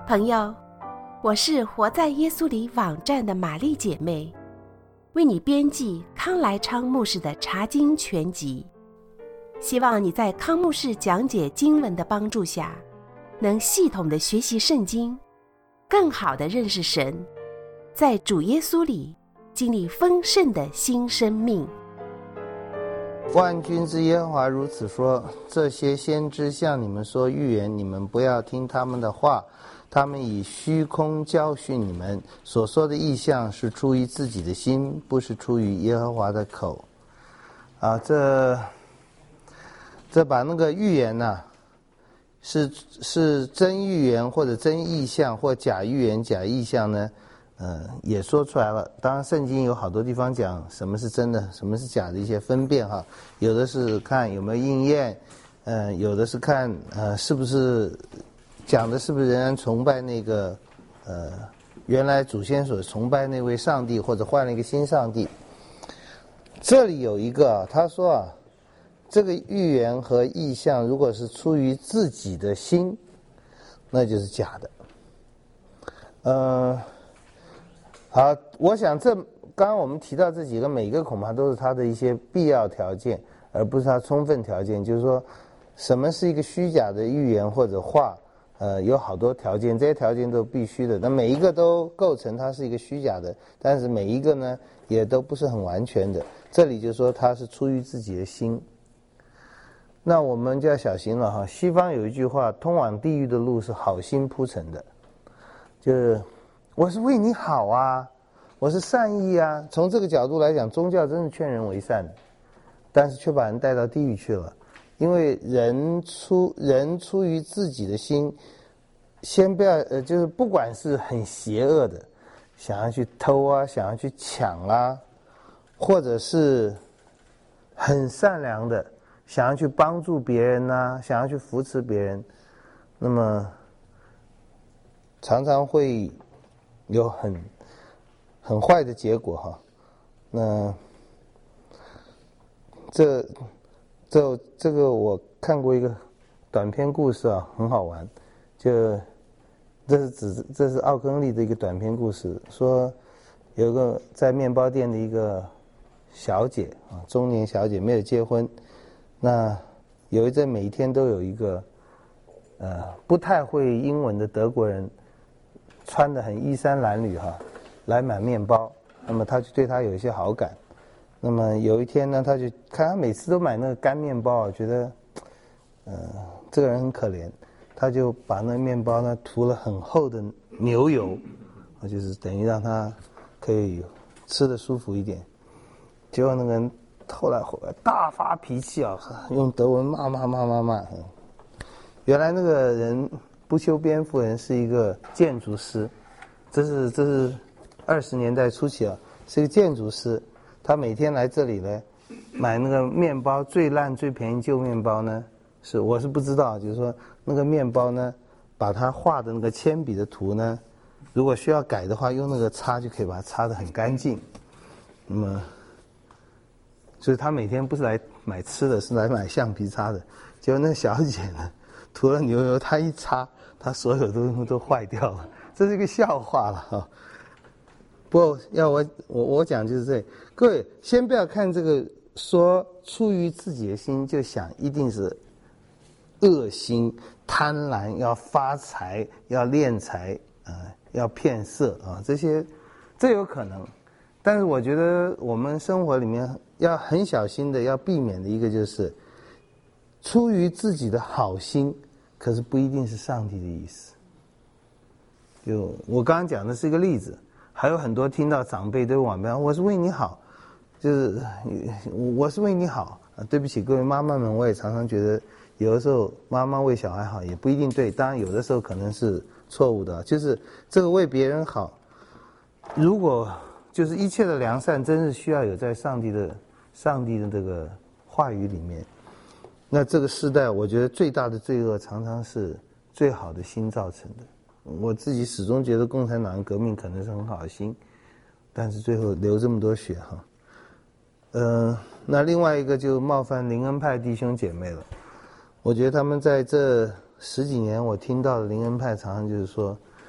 朋友，我是活在耶稣里网站的玛丽姐妹，为你编辑康来昌牧师的查经全集，希望你在康牧师讲解经文的帮助下，能系统的学习圣经，更好的认识神，在主耶稣里经历丰盛的新生命。 万军之耶和华如此说：这些先知向你们说预言，你们不要听他们的话，他们以虚空教训你们，所说的异象是出于自己的心，不是出于耶和华的口。这把那个预言是真预言或者真异象，或假预言假异象呢，也说出来了。当然圣经有好多地方讲什么是真的什么是假的一些分辨哈，有的是看有没有应验，有的是看是不是讲的是不是仍然崇拜那个原来祖先所崇拜那位上帝，或者换了一个新上帝。这里有一个他说这个预言和异象如果是出于自己的心，那就是假的。好，我想刚刚我们提到这几个，每个恐怕都是它的一些必要条件，而不是它充分条件。就是说，什么是一个虚假的预言或者话？有好多条件，这些条件都必须的。那每一个都构成它是一个虚假的，但是每一个呢，也都不是很完全的。这里就说它是出于自己的心。那我们就要小心了哈。西方有一句话：通往地狱的路是好心铺成的，就是我是为你好啊，我是善意啊。从这个角度来讲，宗教真是劝人为善的，但是却把人带到地狱去了。因为人出于自己的心，先不要就是不管是很邪恶的，想要去偷啊，想要去抢啊，或者是很善良的，想要去帮助别人啊，想要去扶持别人，那么常常会有很坏的结果哈。那这个我看过一个短篇故事很好玩。这是奥亨利的一个短篇故事，说有一个在面包店的一个小姐中年小姐，没有结婚。那有一阵每一天都有一个不太会英文的德国人，穿得很衣衫褴褛来买面包。那么他就对他有一些好感。那么有一天呢，他就看他每次都买那个干面包觉得这个人很可怜，他就把那个面包呢涂了很厚的牛油，就是等于让他可以吃得舒服一点。结果那个人后来大发脾气用德文骂。原来那个人不修边幅人是一个建筑师，这是20年代初期是一个建筑师。他每天来这里呢买那个面包，最烂最便宜旧面包呢，我是不知道，就是说那个面包呢，把他画的那个铅笔的图呢，如果需要改的话，用那个擦就可以把它擦得很干净。那么所以他每天不是来买吃的，是来买橡皮擦的。结果那小姐呢涂了牛油，他一擦，他所有东西都坏掉了。这是一个笑话了不过要我讲就是这里，各位先不要看这个说出于自己的心就想一定是恶心贪婪要发财要敛财要骗色这有可能。但是我觉得我们生活里面要很小心的要避免的一个就是出于自己的好心，可是不一定是上帝的意思。就我刚刚讲的是一个例子，还有很多听到长辈对晚辈我是为你好，就是我是为你好对不起各位妈妈们，我也常常觉得有的时候妈妈为小孩好也不一定对，当然有的时候可能是错误的。就是这个为别人好，如果就是一切的良善真是需要有在上帝的这个话语里面，那这个时代我觉得最大的罪恶常常是最好的心造成的。我自己始终觉得共产党革命可能是很好的心，但是最后流这么多血那另外一个就冒犯灵恩派弟兄姐妹了。我觉得他们在这10几年我听到的灵恩派常常就是说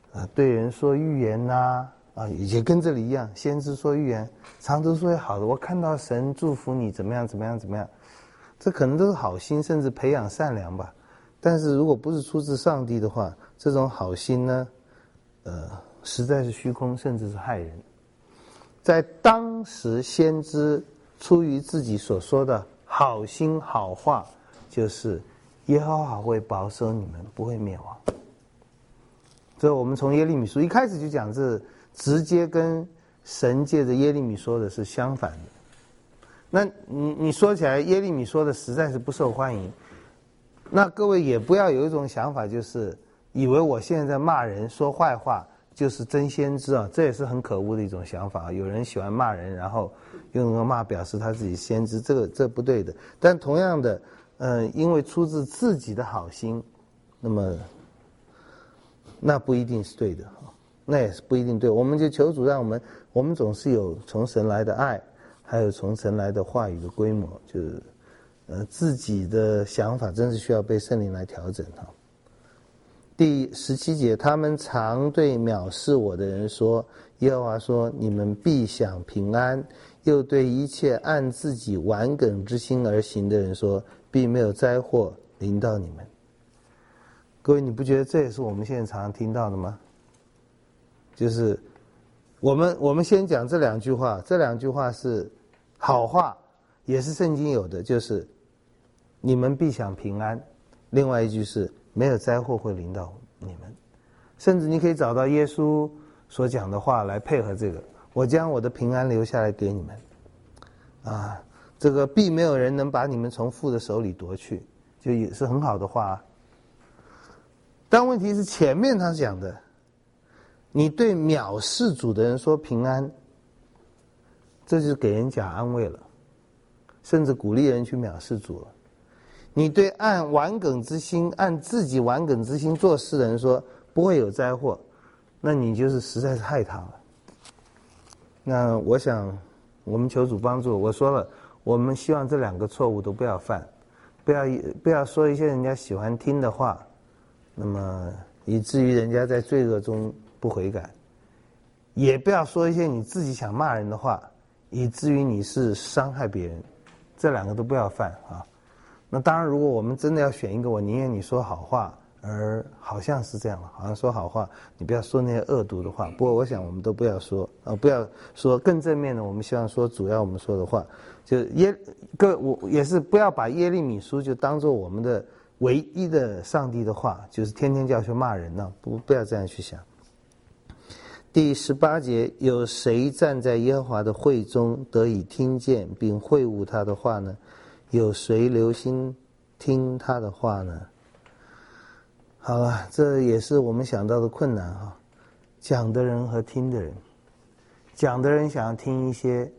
对人说预言呐，也跟这里一样，先知说预言，常都说好的，我看到神祝福你怎么样怎么样怎么样，这可能都是好心，甚至培养善良吧。但是如果不是出自上帝的话，这种好心呢，实在是虚空，甚至是害人。在当时，先知出于自己所说的好心好话，就是耶和华会保守你们，不会灭亡。这我们从耶利米书一开始就讲，这直接跟神借着耶利米说的是相反的。那你说起来，耶利米说的实在是不受欢迎。那各位也不要有一种想法，就是以为我现在在骂人说坏话就是真先知啊，这也是很可恶的一种想法。有人喜欢骂人，然后用那个骂表示他自己先知，这不对的。但同样的，因为出自自己的好心，那么那不一定是对的，那也是不一定对。我们就求主让我们总是有从神来的爱，还有从神来的话语的规模，就是自己的想法真是需要被圣灵来调整哈。第17节，他们常对藐视我的人说，耶和华说，你们必享平安，又对一切按自己顽梗之心而行的人说，必没有灾祸临到你们。各位，你不觉得这也是我们现在常常听到的吗？就是我们先讲这两句话，这两句话是好话，也是圣经有的，就是你们必享平安，另外一句是没有灾祸会临到你们。甚至你可以找到耶稣所讲的话来配合这个，我将我的平安留下来给你们这个必没有人能把你们从父的手里夺去，就也是很好的话但问题是前面他讲的，你对藐视主的人说平安，这就是给人假安慰了，甚至鼓励人去藐视主了。你对按顽梗之心，按自己顽梗之心做事的人说不会有灾祸，那你就是实在是害他了。那我想我们求主帮助，我说了，我们希望这两个错误都不要犯，不要说一些人家喜欢听的话，那么以至于人家在罪恶中不悔改，也不要说一些你自己想骂人的话，以至于你是伤害别人，这两个都不要犯啊。那当然，如果我们真的要选一个，我宁愿你说好话，而好像是这样，好像说好话，你不要说那些恶毒的话。不过我想我们都不要说不要说更正面的，我们希望说主要我们说的话，就我也是不要把耶利米书就当做我们的唯一的上帝的话，就是天天叫去骂人呢，不要这样去想。第18节，有谁站在耶和华的会中得以听见并会悟他的话呢？有谁留心听他的话呢？好了，这也是我们想到的困难哈。讲的人和听的人，讲的人想要听一些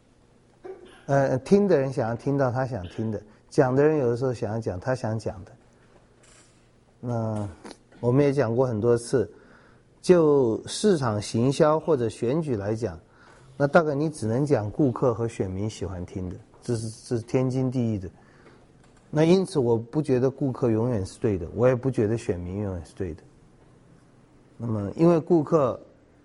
听的人想要听到他想听的，讲的人有的时候想要讲他想讲的。那我们也讲过很多次，就市场行销或者选举来讲，那大概你只能讲顾客和选民喜欢听的，这是天经地义的。那因此我不觉得顾客永远是对的，我也不觉得选民永远是对的。那么因为顾客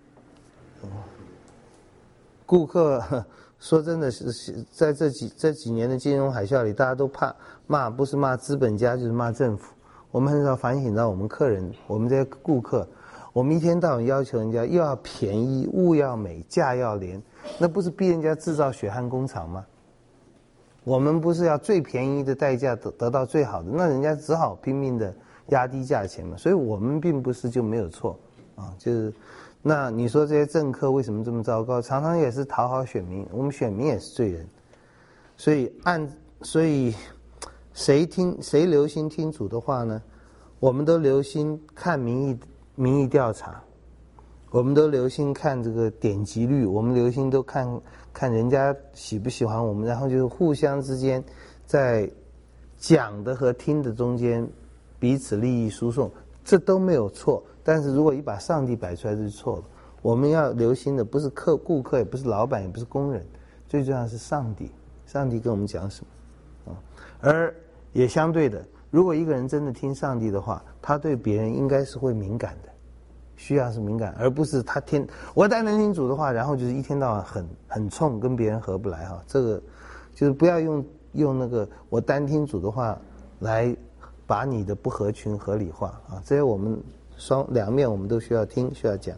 说真的是在这几年的金融海啸里，大家都怕骂，不是骂资本家就是骂政府。我们很少反省到我们客人，我们这些顾客，我们一天到晚要求人家又要便宜，物要美，价要廉，那不是逼人家制造血汗工厂吗？我们不是要最便宜的代价得到最好的，那人家只好拼命的压低价钱嘛。所以我们并不是就没有错就是那你说这些政客为什么这么糟糕？常常也是讨好选民，我们选民也是罪人。所以谁留心听主的话呢？我们都留心看民意调查，我们都留心看这个点击率，我们留心都看人家喜不喜欢我们，然后就是互相之间在讲的和听的中间彼此利益输送，这都没有错。但是如果一把上帝摆出来就错了。我们要留心的不是顾客，也不是老板，也不是工人，最重要的是上帝。上帝跟我们讲什么而也相对的，如果一个人真的听上帝的话，他对别人应该是会敏感的。 需要是敏感，而不是他我单单听主的话，然后就是一天到晚很冲，跟别人合不来哈。这个就是不要用那个我单听主的话来把你的不合群合理化啊。这些我们两面我们都需要听，需要讲。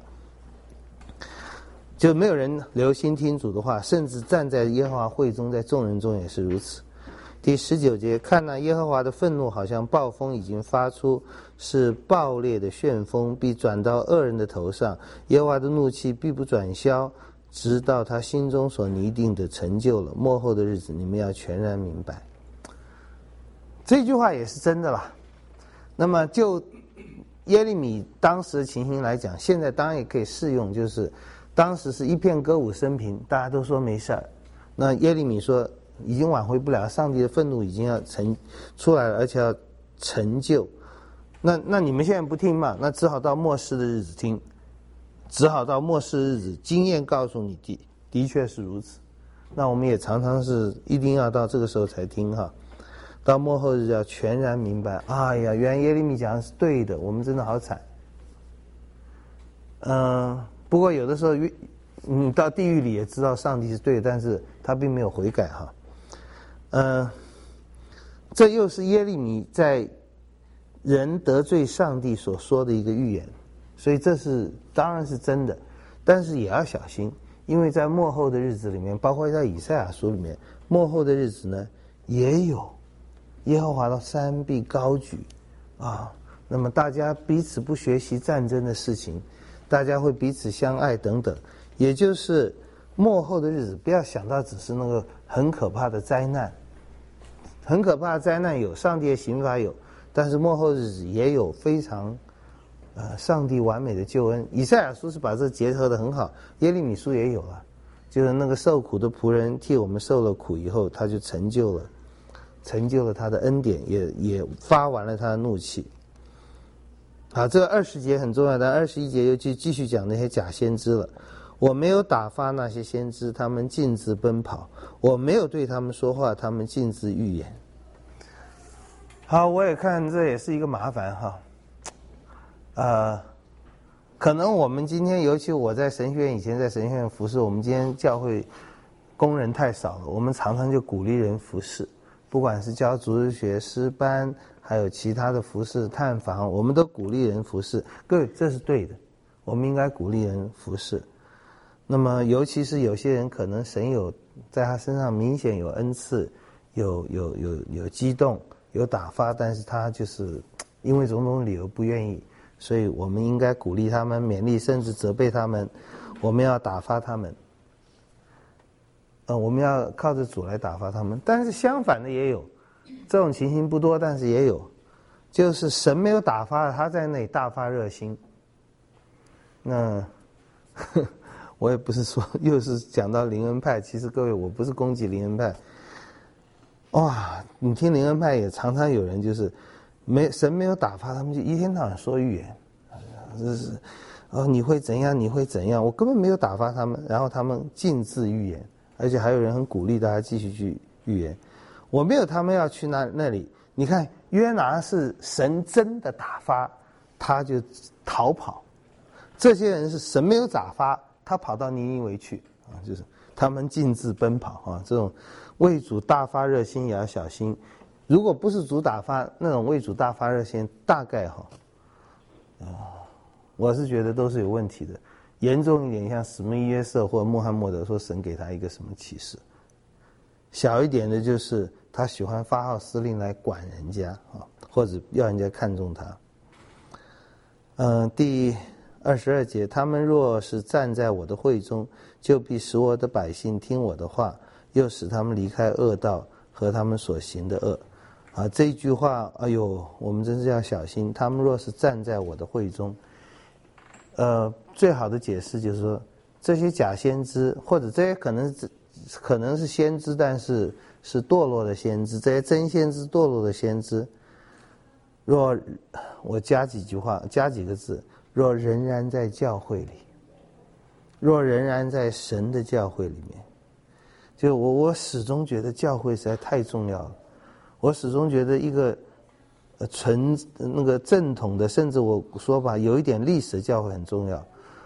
就没有人留心听主的话，甚至站在耶和华会中，在众人中也是如此。第19节，看那耶和华的愤怒好像暴风已经发出，是暴烈的旋风，必转到恶人的头上。耶和华的怒气必不转消，直到他心中所拟定的成就了。末后的日子，你们要全然明白。这句话也是真的啦。那么就耶利米当时的情形来讲，现在当然也可以适用，就是当时是一片歌舞升平，大家都说没事儿。那耶利米说已经挽回不了，上帝的愤怒已经要出来了，而且要成就。那你们现在不听嘛？那只好到末世的日子听，只好到末世的日子，经验告诉你的确是如此。那我们也常常是一定要到这个时候才听哈。到末后日要全然明白，哎呀，原来耶利米讲的是对的，我们真的好惨。不过有的时候你到地狱里也知道上帝是对的，但是他并没有悔改哈。这又是耶利米在人得罪上帝所说的一个预言，所以这是当然是真的，但是也要小心，因为在末后的日子里面，包括在以赛亚书里面，末后的日子呢也有耶和华的山必高举啊，那么大家彼此不学习战争的事情，大家会彼此相爱等等，也就是末后的日子，不要想到只是那个很可怕的灾难，很可怕的灾难有，上帝的刑罚有，但是末后日子也有非常上帝完美的救恩。以赛亚书是把这结合得很好，耶利米书也有了，就是那个受苦的仆人替我们受了苦以后，他就成就了他的恩典，也发完了他的怒气。好，这20节很重要，但21节又继续讲那些假先知了。我没有打发那些先知，他们径自奔跑；我没有对他们说话，他们径自预言。好，我也看这也是一个麻烦哈。可能我们今天，尤其我在神学院以前在神学院服侍，我们今天教会工人太少了，我们常常就鼓励人服侍，不管是教主日学、诗班，还有其他的服侍、探访，我们都鼓励人服侍。各位，这是对的，我们应该鼓励人服侍。那么，尤其是有些人可能神有在他身上明显有恩赐，有激动，有打发，但是他就是因为种种理由不愿意，所以我们应该鼓励他们，勉励甚至责备他们，我们要打发他们。我们要靠着主来打发他们。但是相反的也有，这种情形不多，但是也有，就是神没有打发，他在那里大发热心。那我也不是说又是讲到灵恩派，其实各位，我不是攻击灵恩派。哇，你听灵恩派也常常有人就是神没有打发，他们就一天到晚说预言，就是你会怎样，你会怎样，我根本没有打发他们，然后他们尽自预言，而且还有人很鼓励大家继续去预言。我没有他们要去那里，你看约拿是神真的打发，他就逃跑。这些人是神没有打发，他跑到尼尼微去啊，就是他们径自奔跑啊。这种为主大发热心也要小心。如果不是主打发，那种为主大发热心，大概我是觉得都是有问题的。严重一点，像史密约瑟或穆罕默德说神给他一个什么启示；小一点的就是他喜欢发号施令来管人家啊，或者要人家看重他。第22节，他们若是站在我的会中，就必使我的百姓听我的话，又使他们离开恶道和他们所行的恶。这一句话，哎呦，我们真是要小心。他们若是站在我的会中，最好的解释就是说，这些假先知，或者这些可能是先知，但是堕落的先知，这些真先知堕落的先知，若我加几个字，若仍然在教会里，若仍然在神的教会里面，就我始终觉得教会实在太重要了。我始终觉得一个那个正统的，甚至我说吧，有一点历史的教会很重要。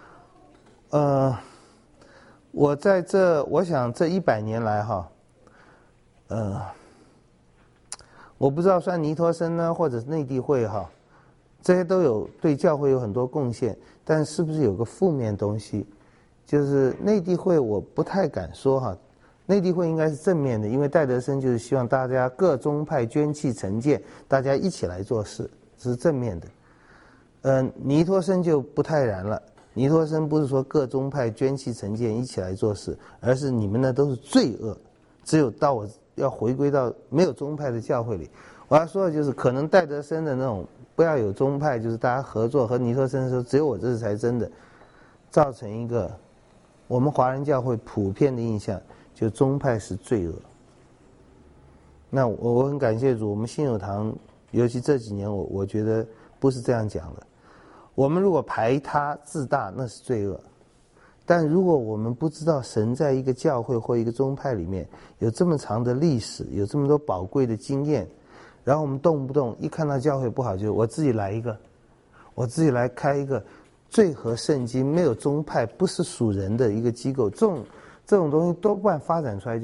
我想这100年来哈，我不知道算尼托生呢，或者是内地会哈，这些都有对教会有很多贡献，但是不是有个负面东西？就是内地会我不太敢说哈，内地会应该是正面的，因为戴德生就是希望大家各宗派捐弃成见，大家一起来做事，这是正面的。尼托生就不太然了。尼托生不是说各宗派捐弃成见一起来做事，而是你们呢都是罪恶，只有到我要回归到没有宗派的教会里。我要说的就是，可能戴德生的那种不要有宗派，就是大家合作，和尼托生说只有我这是才真的，造成一个我们华人教会普遍的印象，就宗派是罪恶。那我很感谢主，我们信友堂尤其这几年我觉得不是这样讲的。我们如果排他自大，那是罪恶。但如果我们不知道神在一个教会或一个宗派里面有这么长的历史，有这么多宝贵的经验，然后我们动不动一看到教会不好，就我自己来一个，我自己来开一个最合圣经、没有宗派、不是属人的一个机构，这种东西多半发展出来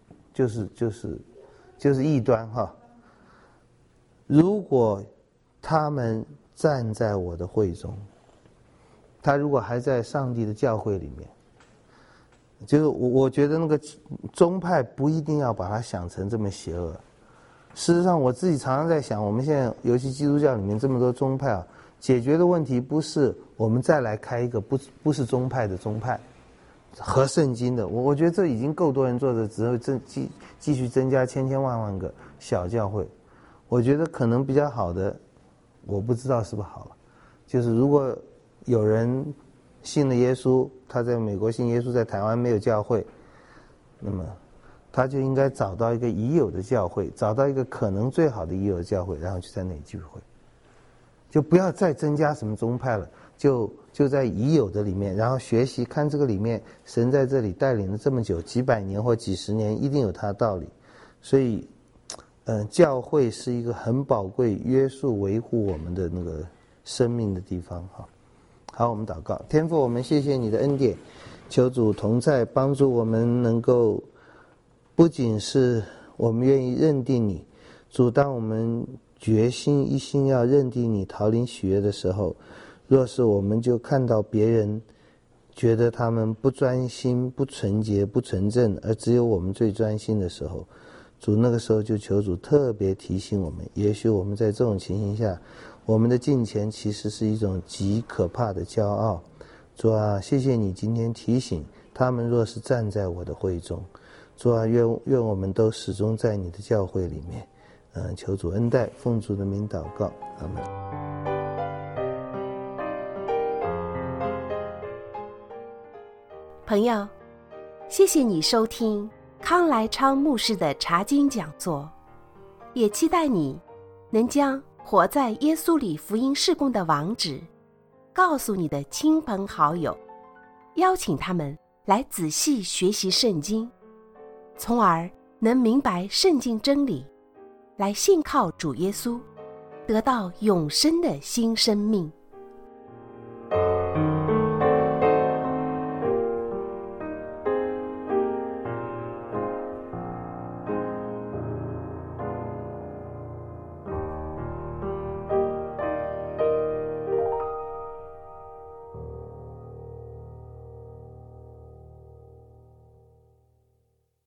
就是异端哈。如果他们站在我的会中，他如果还在上帝的教会里面，就是我觉得那个宗派不一定要把它想成这么邪恶。事实上我自己常常在想，我们现在尤其基督教里面这么多宗派啊，解决的问题不是我们再来开一个不是宗派的宗派合圣经的，我觉得这已经够多人做的，只会继续增加千万个小教会。我觉得可能比较好的，我不知道是不是好了，就是如果有人信了耶稣，他在美国信耶稣，在台湾没有教会，那么他就应该找到一个已有的教会，找到一个可能最好的已有的教会，然后去在那里聚会，就不要再增加什么宗派了，就在已有的里面，然后学习看这个里面神在这里带领了这么久，几百年或几十年，一定有他的道理。所以教会是一个很宝贵约束维护我们的那个生命的地方哈。好，我们祷告。天父，我们谢谢你的恩典，求主同在，帮助我们能够不仅是我们愿意认定你，主，当我们决心一心要认定你，讨领喜悦的时候，若是我们就看到别人觉得他们不专心、不纯洁、不纯正，而只有我们最专心的时候，主，那个时候就求主特别提醒我们，也许我们在这种情形下，我们的敬虔其实是一种极可怕的骄傲。主啊，谢谢你今天提醒他们，若是站在我的会中，主啊，愿我们都始终在你的教会里面。求主恩待，奉主的名祷告，阿们。 朋友，谢谢你收听康来昌牧师的查经讲座，也期待你能将活在耶稣里福音事工的网址告诉你的亲朋好友，邀请他们来仔细学习圣经，从而能明白圣经真理，来信靠主耶稣，得到永生的新生命。